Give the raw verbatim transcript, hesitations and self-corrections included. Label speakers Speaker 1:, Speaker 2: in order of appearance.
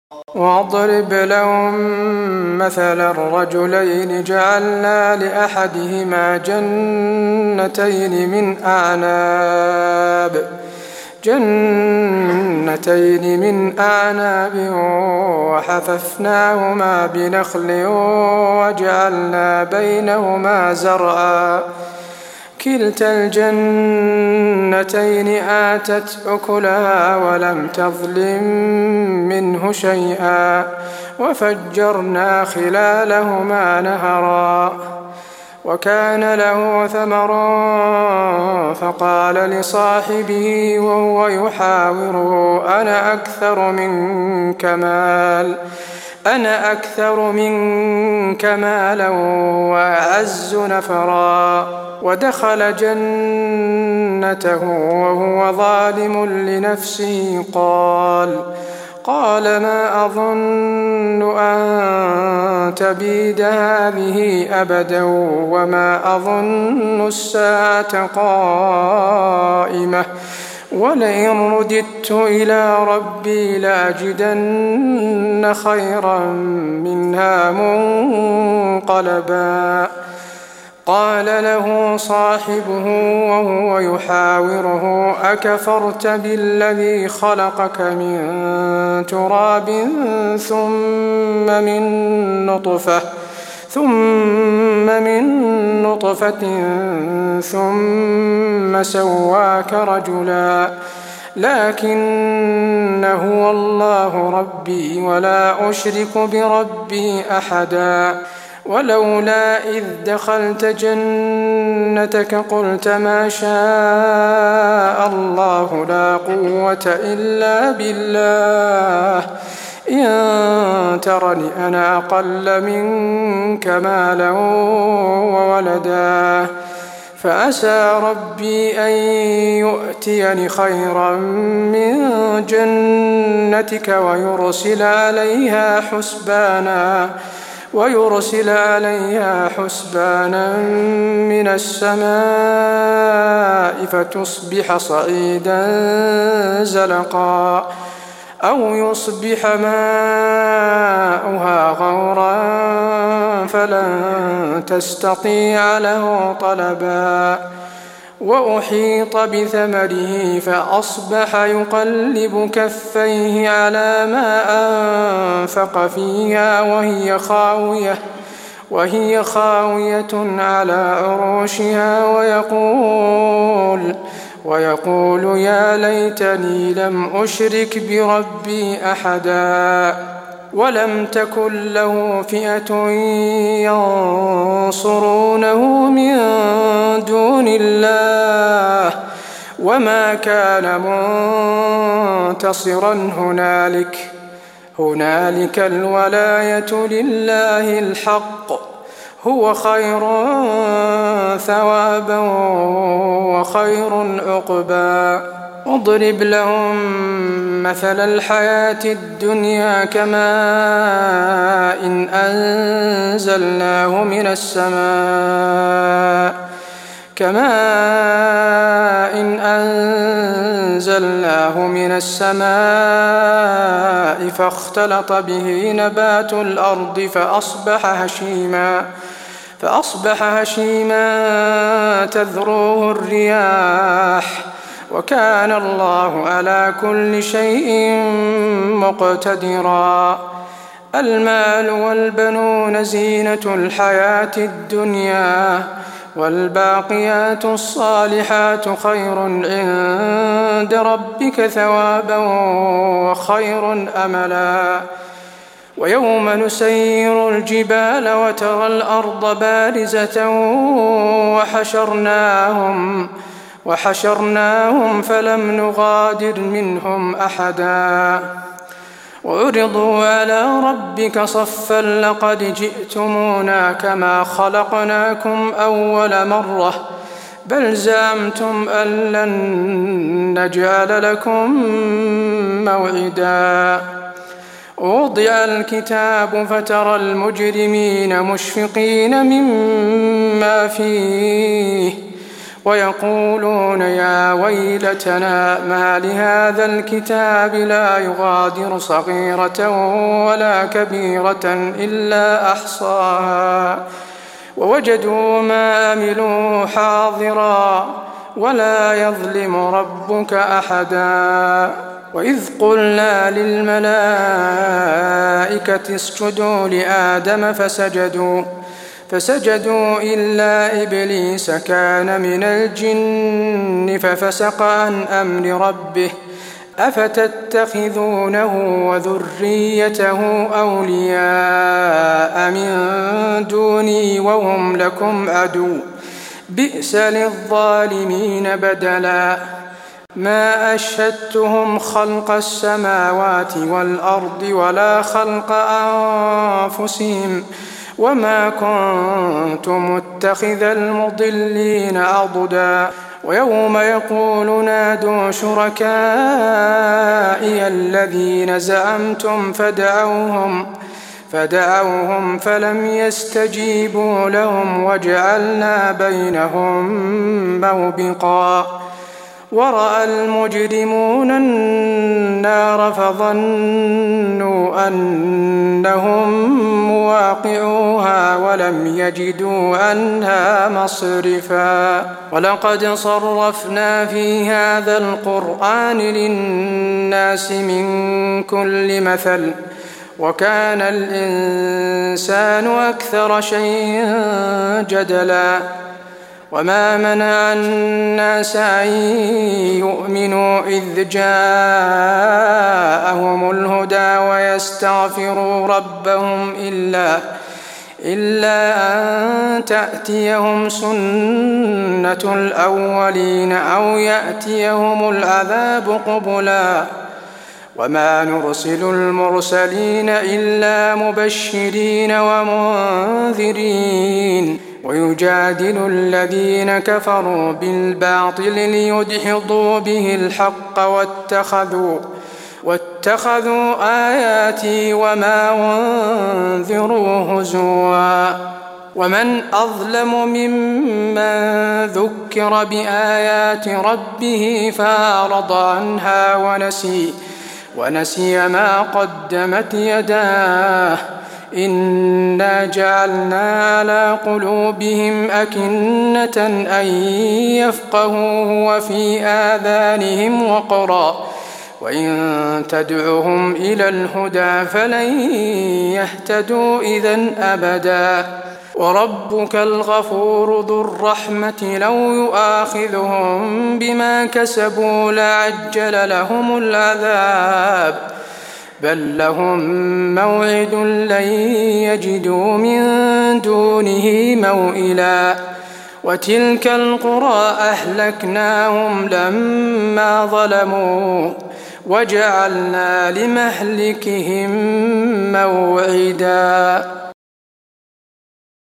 Speaker 1: واضرب لهم مثل الرجلين جعلنا لأحدهما جنتين من أعناب جنتين من أعناب وحففناهما بنخل وجعلنا بينهما زرعا كلتا الجنتين آتت أكلها ولم تظلم منه شيئا وفجرنا خلالهما نهرا وكان له ثمر فقال لصاحبه وهو يحاوره أنا أكثر منك مال أنا أكثر منك مالا وأعز نفرا ودخل جنته وهو ظالم لنفسه قال قال ما أظن أن تبيد هذه أبدا وما أظن الساعة قائمة ولئن رددت إلى ربي لأجدن خيرا منها منقلبا قال له صاحبه وهو يحاوره أكفرت بالذي خلقك من تراب ثم من نطفة ثم من نطفة ثم سواك رجلا لكن هو الله ربي ولا أشرك بربي أحدا ولولا إذ دخلت جنتك قلت ما شاء الله لا قوة إلا بالله إن ترني أنا أقل منك مالا وولدا فعسى ربي أن يؤتيني خيرا من جنتك ويرسل عليها حسبانا ويرسل عليها حسبانا من السماء فتصبح صعيدا زلقا أو يصبح ماؤها غورا فلن تستطيع له طلبا وأحيط بثمره فأصبح يقلب كفيه على ما أنفق فيها وهي خاوية وهي خاوية على عروشها ويقول ويقول يا ليتني لم أشرك بربي أحدا ولم تكن له فئة ينصرونه من دون الله وما كان منتصرا هنالك هنالك الولاية لله الحق هو خير ثوابا وخير عقبا اضرب لهم مثل الحياة الدنيا كماء إن أنزلناه من السماء كماء إن أنزلناه من السماء فاختلط به نبات الأرض فأصبح هشيما فأصبح هشيما تذروه الرياح وكان الله على كل شيء مقتدرا المال والبنون زينة الحياة الدنيا والباقيات الصالحات خير عند ربك ثوابا وخير أملا ويوم نسير الجبال وترى الأرض بارزة وحشرناهم وحشرناهم فلم نغادر منهم أحدا وعرضوا على ربك صفا لقد جئتمونا كما خلقناكم أول مرة بل زعمتم أن لن نجعل لكم موعدا ووضع الكتاب فترى المجرمين مشفقين مما فيه ويقولون يا ويلتنا ما لهذا الكتاب لا يغادر صغيرة ولا كبيرة إلا أحصاها ووجدوا ما عملوا حاضرا ولا يظلم ربك أحدا. وإذ قلنا للملائكة اسجدوا لآدم فسجدوا فسجدوا إلا إبليس كان من الجن ففسق عن أمر ربه أفتتخذونه وذريته أولياء من دوني وهم لكم عدو بئس للظالمين بدلا. ما أشهدتهم خلق السماوات والأرض ولا خلق أنفسهم وما كنت متخذ المضلين عضدا. ويوم يقول نادوا شركائي الذين زعمتم فدعوهم فدعوهم فلم يستجيبوا لهم وجعلنا بينهم موبقا. ورأى المجرمون النار فظنوا أنهم مواقعوها ولم يجدوا عنها مصرفا. ولقد صرفنا في هذا القرآن للناس من كل مثل وكان الإنسان أكثر شيء جدلا. وما منع الناس أن يؤمنوا إذ جاءهم الهدى ويستغفروا ربهم إلا إلا أن تأتيهم سنة الأولين أو يأتيهم العذاب قبلا. وما نرسل المرسلين إلا مبشرين ومنذرين ويجادل الذين كفروا بالباطل ليدحضوا به الحق واتخذوا واتخذوا آياتي وما أنذروا هزوا. ومن أظلم ممن ذكر بآيات ربه فأعرض عنها ونسي ونسي ما قدمت يداه إنا جعلنا على قلوبهم أكنة أن يفقهوه وفي آذانهم وقرا وإن تدعهم إلى الهدى فلن يهتدوا إذن أبدا. وربك الغفور ذو الرحمة لو يؤاخذهم بما كسبوا لعجل لهم العذاب بل لهم موعد لن يجدوا من دونه موئلا. وتلك القرى أهلكناهم لما ظلموا وجعلنا لمهلكهم موعدا.